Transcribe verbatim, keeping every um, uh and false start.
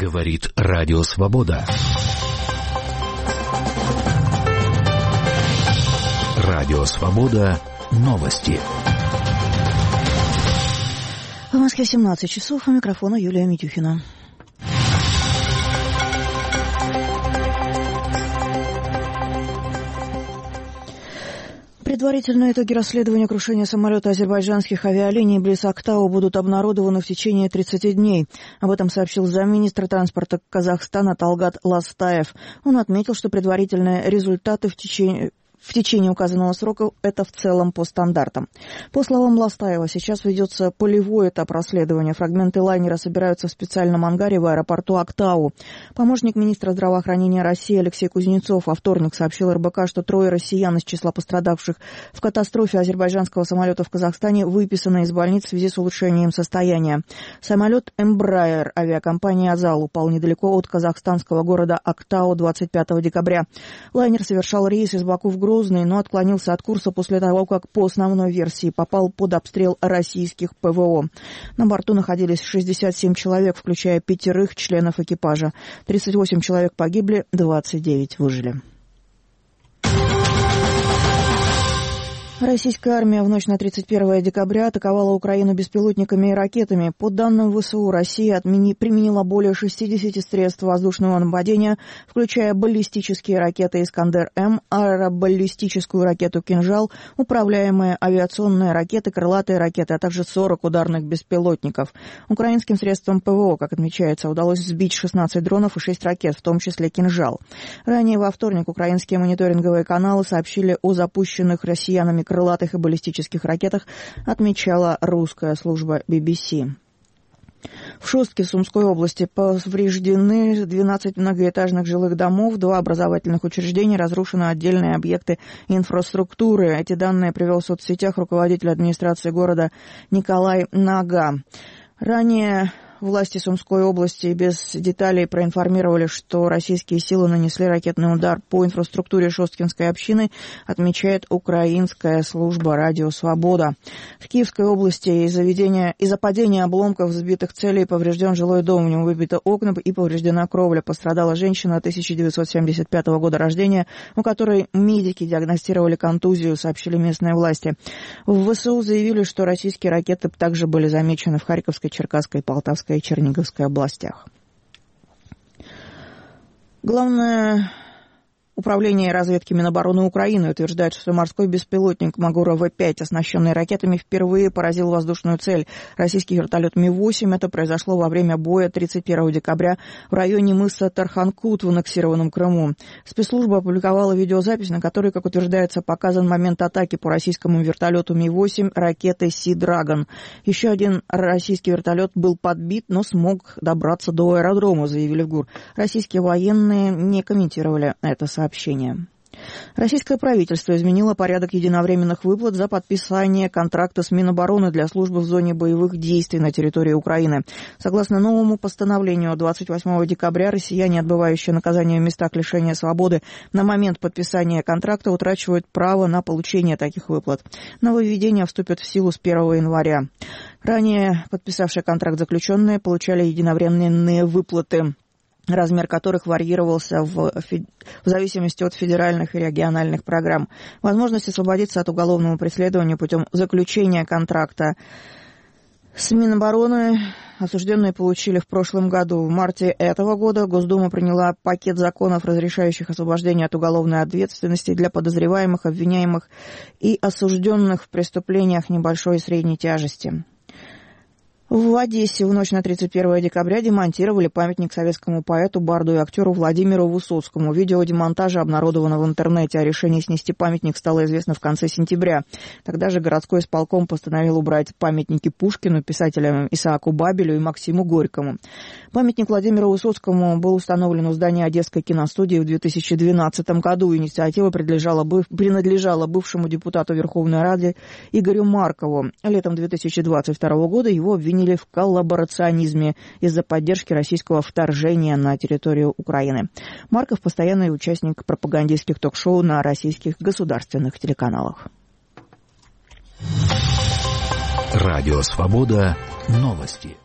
Говорит Радио Свобода. Радио Свобода. Новости. В Москве семнадцать часов, у микрофона Юлия Митюхина. Предварительные итоги расследования крушения самолета азербайджанских авиалиний близ Актау будут обнародованы в течение тридцати дней. Об этом сообщил замминистра транспорта Казахстана Талгат Ластаев. Он отметил, что предварительные результаты в течение... В течение указанного срока это в целом по стандартам. По словам Ластаева, сейчас ведется полевой этап расследования. Фрагменты лайнера собираются в специальном ангаре в аэропорту Актау. Помощник министра здравоохранения России Алексей Кузнецов во вторник сообщил эр бэ ка, что трое россиян из числа пострадавших в катастрофе азербайджанского самолета в Казахстане выписаны из больниц в связи с улучшением состояния. Самолет Embraer авиакомпании «Азал» упал недалеко от казахстанского города Актау двадцать пятого декабря. Лайнер совершал рейс из Баку в Грозный, но отклонился от курса после того, как по основной версии попал под обстрел российских пэ вэ о. На борту находились шестьдесят семь человек, включая пятерых членов экипажа. тридцать восемь человек погибли, двадцать девять выжили. Российская армия в ночь на тридцать первое декабря атаковала Украину беспилотниками и ракетами. По данным вэ эс у, Россия отмени... применила более шестидесяти средств воздушного нападения, включая баллистические ракеты «Искандер-М», аэробаллистическую ракету «Кинжал», управляемые авиационные ракеты, крылатые ракеты, а также сорок ударных беспилотников. Украинским средствам пэ вэ о, как отмечается, удалось сбить шестнадцать дронов и шесть ракет, в том числе «Кинжал». Ранее во вторник украинские мониторинговые каналы сообщили о запущенных россиянами крылатых и баллистических ракетах, отмечала русская служба би би си. В Шостке Сумской области повреждены двенадцать многоэтажных жилых домов, два образовательных учреждения, разрушены отдельные объекты инфраструктуры. Эти данные привел в соцсетях руководитель администрации города Николай Нага. Ранее власти Сумской области без деталей проинформировали, что российские силы нанесли ракетный удар по инфраструктуре Шосткинской общины, отмечает украинская служба «Радио Свобода». В Киевской области из-за, ведения, из-за падения обломков сбитых целей поврежден жилой дом, в нем выбиты окна и повреждена кровля. Пострадала женщина тысяча девятьсот семьдесят пятого года рождения, у которой медики диагностировали контузию, сообщили местные власти. В вэ эс у заявили, что российские ракеты также были замечены в Харьковской, Черкасской, Полтавской и Черниговской областях. Главное управление разведки Минобороны Украины утверждает, что морской беспилотник Магура вэ пять, оснащенный ракетами, впервые поразил воздушную цель. Российский вертолет Ми восемь. Это произошло во время боя тридцать первого декабря в районе мыса Тарханкут в аннексированном Крыму. Спецслужба опубликовала видеозапись, на которой, как утверждается, показан момент атаки по российскому вертолету Ми восемь ракетой Си Драгон. Еще один российский вертолет был подбит, но смог добраться до аэродрома, заявили в ГУР. Российские военные не комментировали это сообщение. Российское правительство изменило порядок единовременных выплат за подписание контракта с Минобороны для службы в зоне боевых действий на территории Украины. Согласно новому постановлению, двадцать восьмого декабря россияне, отбывающие наказание в местах лишения свободы, на момент подписания контракта утрачивают право на получение таких выплат. Нововведения вступят в силу с первого января. Ранее подписавшие контракт заключенные получали единовременные выплаты, размер которых варьировался в, в зависимости от федеральных и региональных программ. Возможность освободиться от уголовного преследования путем заключения контракта с Минобороны осужденные получили в прошлом году. В марте этого года Госдума приняла пакет законов, разрешающих освобождение от уголовной ответственности для подозреваемых, обвиняемых и осужденных в преступлениях небольшой и средней тяжести. В Одессе в ночь на тридцать первое декабря демонтировали памятник советскому поэту, барду и актеру Владимиру Высоцкому. Видео демонтажа обнародовано в интернете. О решении снести памятник стало известно в конце сентября. Тогда же городской исполком постановил убрать памятники Пушкину, писателям Исааку Бабелю и Максиму Горькому. Памятник Владимиру Высоцкому был установлен в здании Одесской киностудии в две тысячи двенадцатом году. Инициатива принадлежала, быв... принадлежала бывшему депутату Верховной Рады Игорю Маркову. Летом две тысячи двадцать второго года его обвинили в коллаборационизме из-за поддержки российского вторжения на территорию Украины. Марков – постоянный участник пропагандистских ток-шоу на российских государственных телеканалах. Радио Свобода. Новости.